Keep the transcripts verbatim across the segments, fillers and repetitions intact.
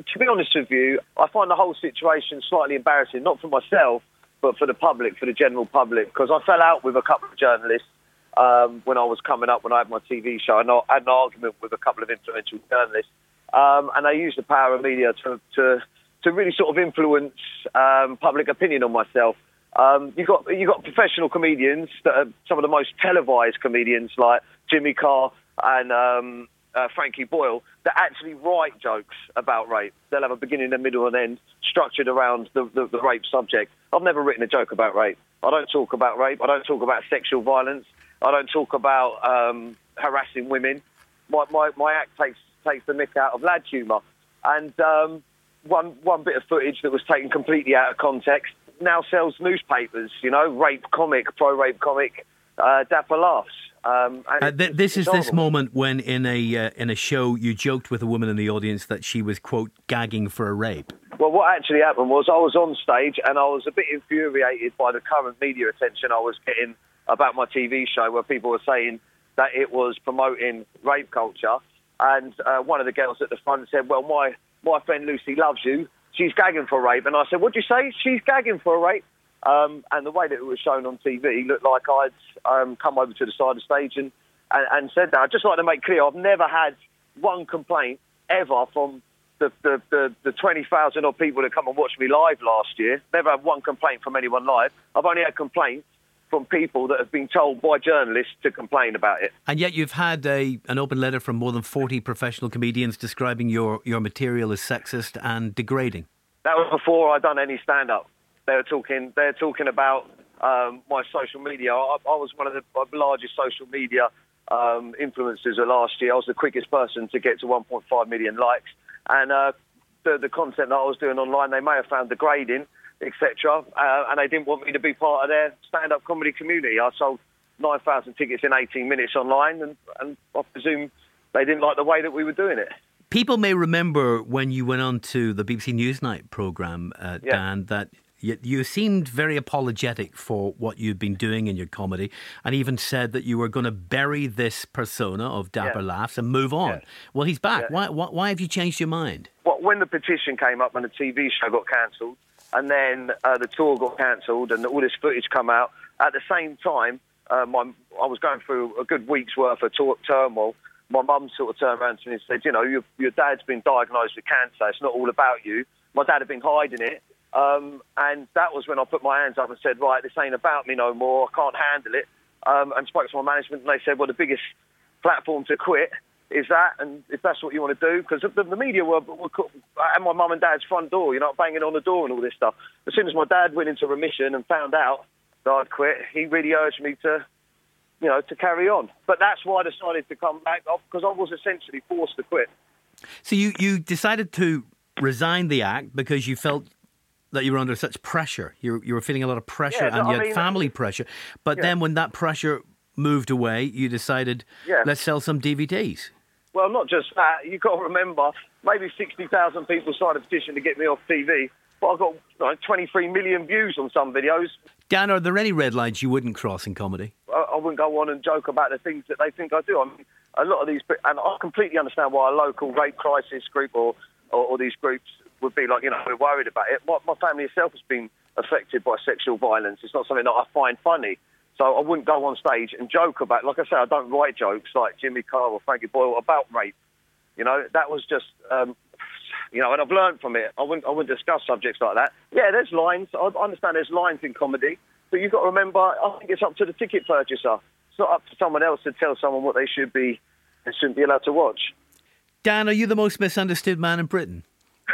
to be honest with you, I find the whole situation slightly embarrassing, not for myself, but for the public, for the general public, because I fell out with a couple of journalists um, when I was coming up, when I had my T V show, and I had an argument with a couple of influential journalists, um, and they used the power of media to to, to really sort of influence um, public opinion on myself. Um, you got you got professional comedians that are some of the most televised comedians, like Jimmy Carr and um, uh, Frankie Boyle, that actually write jokes about rape. They'll have a beginning, a middle, and end structured around the, the, the rape subject. I've never written a joke about rape. I don't talk about rape. I don't talk about sexual violence. I don't talk about um, harassing women. My, my my act takes takes the mick out of lad humour. And um, one one bit of footage that was taken completely out of context now sells newspapers, you know, rape comic, pro-rape comic, uh, Dapper Laughs. Um, uh, th- this is this moment when in a uh, in a show you joked with a woman in the audience that she was, quote, gagging for a rape. Well, what actually happened was I was on stage and I was a bit infuriated by the current media attention I was getting about my T V show, where people were saying that it was promoting rape culture. And uh, one of the girls at the front said, well, my, my friend Lucy loves you. She's gagging for rape. And I said, what'd you say? She's gagging for a rape. Um, and the way that it was shown on T V looked like I'd um, come over to the side of the stage and, and, and said that. I'd just like to make clear, I've never had one complaint ever from the, the, the, the twenty thousand odd people that come and watch me live last year. Never had one complaint from anyone live. I've only had complaints from people that have been told by journalists to complain about it. And yet you've had a an open letter from more than forty professional comedians describing your, your material as sexist and degrading. That was before I'd done any stand-up. They were talking, they're talking about um, my social media. I, I was one of the largest social media um, influencers of last year. I was the quickest person to get to one point five million likes. And uh, the, the content that I was doing online, they may have found degrading, et cetera. Uh, and they didn't want me to be part of their stand-up comedy community. I sold nine thousand tickets in eighteen minutes online, and, and I presume they didn't like the way that we were doing it. People may remember when you went on to the B B C Newsnight programme, uh, yeah. Dan, that you, you seemed very apologetic for what you'd been doing in your comedy, and even said that you were going to bury this persona of Dapper yeah. Laughs and move on. Yeah. Well, he's back. Yeah. Why, why, why have you changed your mind? Well, when the petition came up and the T V show got cancelled, and then uh, the tour got cancelled and all this footage come out, at the same time, uh, my, I was going through a good week's worth of tor- turmoil. My mum sort of turned around to me and said, you know, your, your dad's been diagnosed with cancer. It's not all about you. My dad had been hiding it. Um, and that was when I put my hands up and said, right, this ain't about me no more. I can't handle it. Um, and spoke to my management, and they said, well, the biggest platform to quit is that, and if that's what you want to do, because the, the media were, were at my mum and dad's front door, you know, banging on the door and all this stuff. As soon as my dad went into remission and found out that I'd quit, he really urged me to, you know, to carry on. But that's why I decided to come back, because I was essentially forced to quit. So you, you decided to resign the act because you felt that you were under such pressure. You, you were feeling a lot of pressure, yeah, and you I had mean, family pressure. But yeah. then when that pressure moved away, you decided, yeah. let's sell some D V Ds. Well, not just that. You've got to remember, maybe sixty thousand people signed a petition to get me off T V, but I've got like, twenty-three million views on some videos. Dan, are there any red lines you wouldn't cross in comedy? I, I wouldn't go on and joke about the things that they think I do. I mean, a lot of these, and I completely understand why a local rape crisis group or, or, or these groups would be like, you know, we're worried about it. My, my family itself has been affected by sexual violence. It's not something that I find funny. So I wouldn't go on stage and joke about, like I say, I don't write jokes like Jimmy Carr or Frankie Boyle about rape. You know, that was just, um, you know, and I've learned from it. I wouldn't, I wouldn't discuss subjects like that. Yeah, there's lines. I understand there's lines in comedy, but you've got to remember, I think it's up to the ticket purchaser. It's not up to someone else to tell someone what they should be, they shouldn't be allowed to watch. Dan, are you the most misunderstood man in Britain?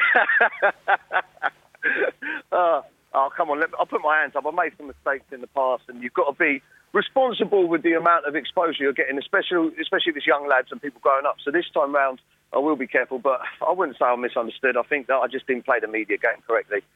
uh, oh, come on, let me, I'll put my hands up. I've made some mistakes in the past, and you've got to be responsible with the amount of exposure you're getting, especially especially with young lads and people growing up. So this time round, I will be careful, but I wouldn't say I'm misunderstood. I think that I just didn't play the media game correctly.